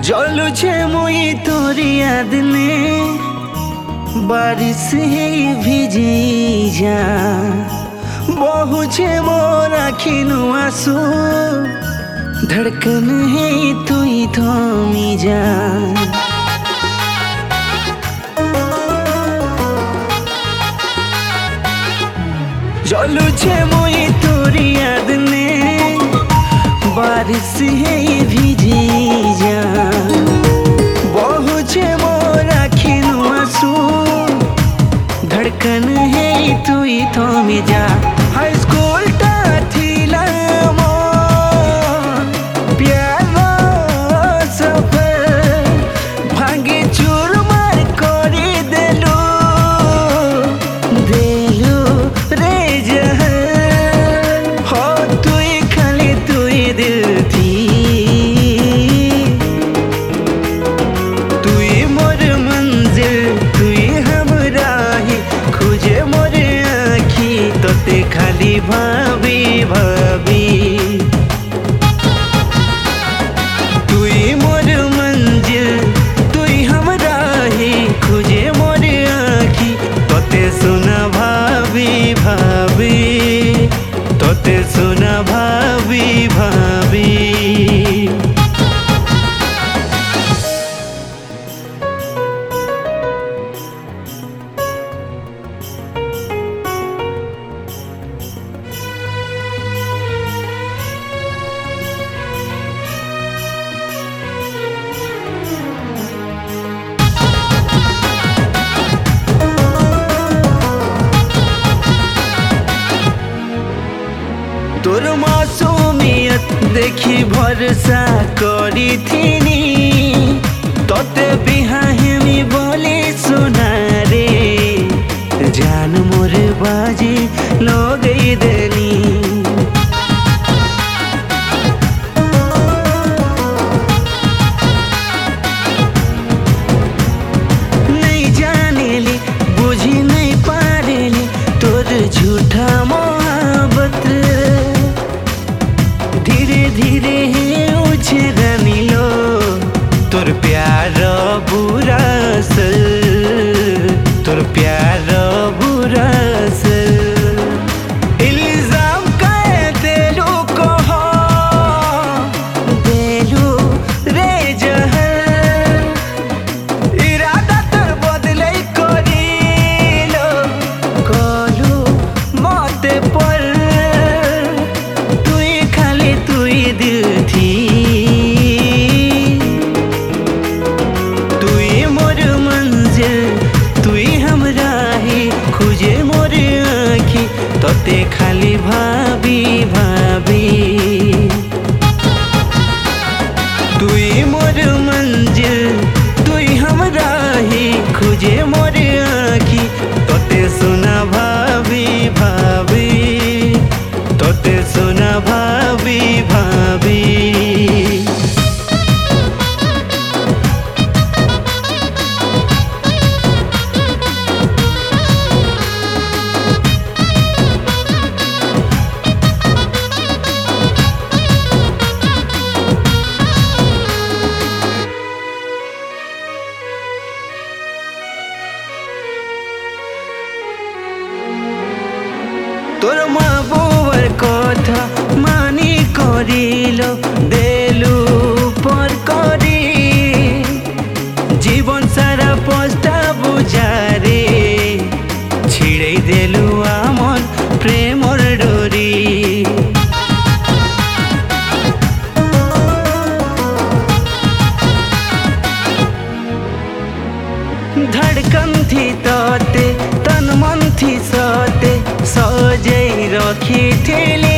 জলুছে মুই তোর याद ने बारिश है ভিজে যা बहुचे मोर आखिनु आंसू धड़कन है तुई थमी जा জলুছে মুই তোর याद ने बारिश है ভিজে যা बहुचे मोर आखिनु आंसू धड़कन है तुई थमी जा हाई स्कूल टा थिला मोर प्यारो सफर भांगे चूरमार करी देलू रे जहर हो तुई खाली तुई दिल थी तुई मोर मंजिल तुई हमरा ही खोजे मोर आँखी तोते खाली भाभी भाभी तुई मोर मंजिल तुई हमरा ही खोजे मोर आँखी तोते सुना भाभी भाभी तोते सुना भाभी भाभी तोर मासूमियत देखी भरोसा करी थीनी तोते बिहाहेमी बोली सुना रे जान मोर बाजी लोगई देनी नहीं जानेली बुझी नहीं पारेली तोर झूठा मोहब्बत धीरे धीरे उछेरा नीलो तोर प्यार बुरा असर तोर प्यार बुरा असर इल्जाम कहे देलू कहो देलू रे जहर इरादा तोर बदले करिलो कहलू मते पर दिल थी तुई मोर मंजिल तुई हमरा ही खोजे मोर आँखी तोते खाली भाभी भाभी तुई मोर मंजिल तुई हमरा ही खोजे मोर आँखी तोते सुना भाभी भाभी तोते सुना भाभी भाभी तोर मा बुवर कथा मानी करिलो देलू पर करी जीवन सारा पस्ता बुझारे छिड़े देलू आमर प्रेमर डोरी धड़कन थी तोते तन मन थी सोते सजे रखी थेली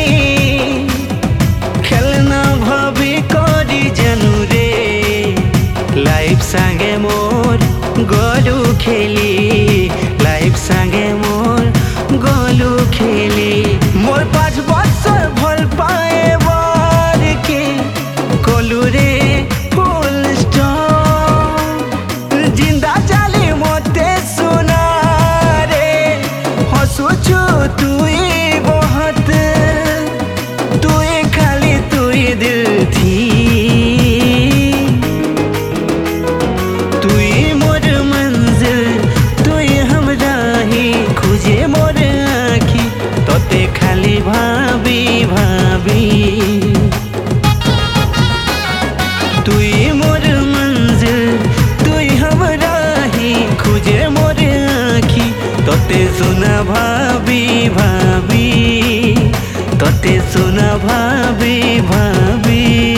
खेलना भाभी करी जानू रे लाइफ संगे मोर गोलू खेली लाइफ संगे मोर गोलू खेली मोर 5 बছর भल पाए बर के कोलू रे फुल स्टॉप जिंदा जाली मोते सुना रे हसुचु तुई बहुत तुई खाली तुई दिल थी तते सुना भाभी भाभी।